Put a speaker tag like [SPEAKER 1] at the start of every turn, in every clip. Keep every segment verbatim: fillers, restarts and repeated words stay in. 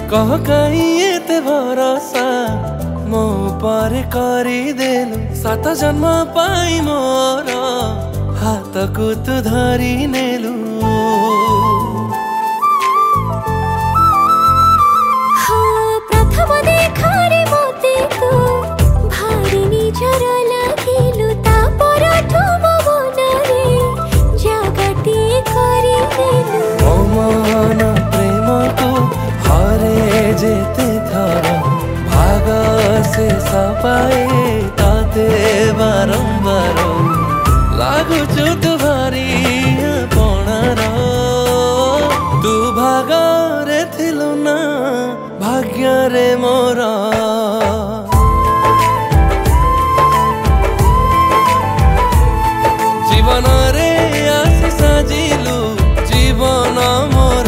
[SPEAKER 1] कह कहीं एते भरोसा मो पर करिदेलु सात जन्म पाई मोर हाथ को तू धरी नेलु। जेते थारा भाग से सपाए ताते बारंबार लागु चुत भारी पणार तू भाग रे थिलु ना भाग्य रे मोर जीवन रे आसी साजिलु जीवन मोर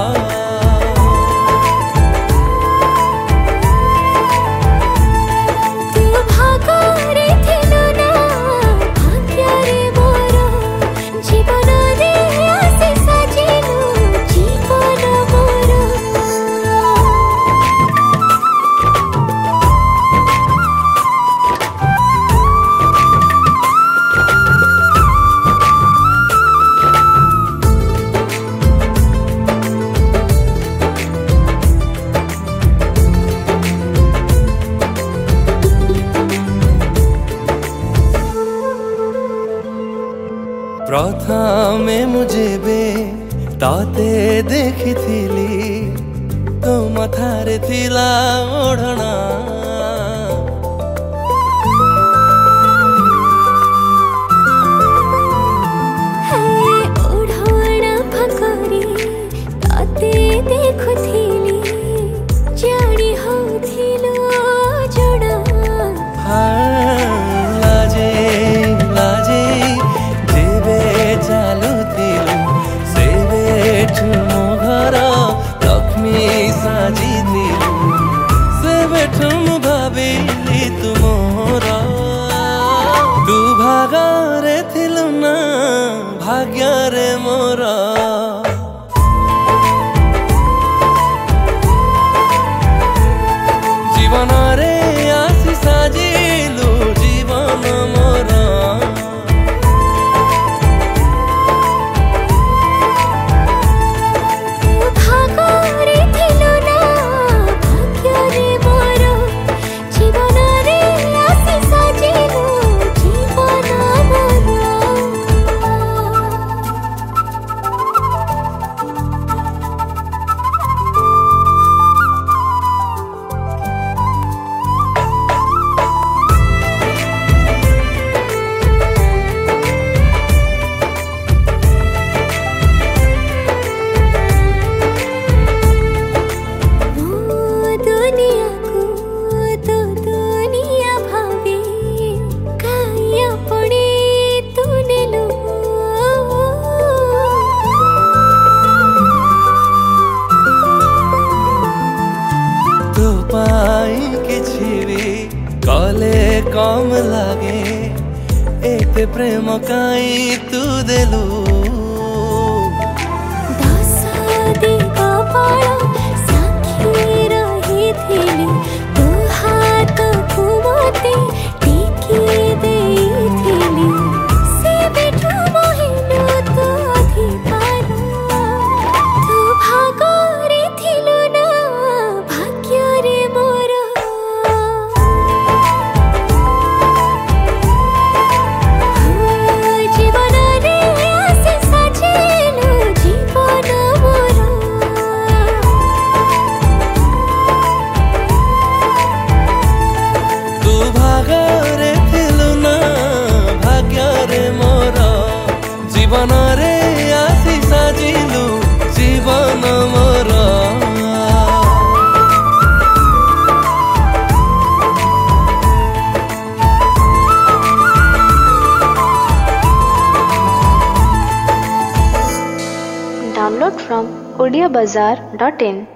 [SPEAKER 1] प्रथमे मुझे बे ताते देखी थिली तो मथारे थिला ओढ़ना
[SPEAKER 2] ओढ़ना भकरी ताते देखु थिली जानी हो थिलो जोड़ा
[SPEAKER 1] लाजे लाजे चालू थिलु से बेठु मो घर लक्ष्मी साजी दिलु से बेठु मु भाविली तु मोर तू भाग रे थिलु ना भाग्य रे मोर जीवन रे आसी साजिलु जीवन मोर कले कम लागे एते प्रेम काई तू देलु
[SPEAKER 2] दस दिग पाळ साखी रही थिली तू हाथ को मते टिकी देइथिली से बेठु मोहिनु तो अधिकार तू भाग रे थिलु ना भाग्य रे मोर
[SPEAKER 1] जीवन रे आसी साजिलु जीवन मोर
[SPEAKER 3] डाउनलोड फ्रॉम ओडिया बाजार डॉट इन।